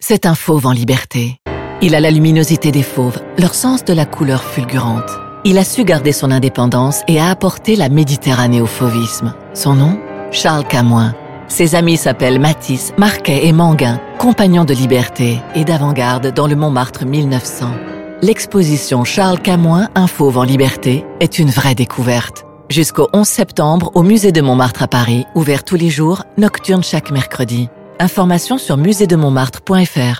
C'est un fauve en liberté. Il a la luminosité des fauves, leur sens de la couleur fulgurante. Il a su garder son indépendance et a apporté la Méditerranée au fauvisme. Son nom ? Charles Camoin. Ses amis s'appellent Matisse, Marquet et Manguin, compagnons de liberté et d'avant-garde dans le Montmartre 1900. L'exposition Charles Camoin, un fauve en liberté, est une vraie découverte. Jusqu'au 11 septembre au musée de Montmartre à Paris, ouvert tous les jours, nocturne chaque mercredi. Informations sur muséedemontmartre.fr.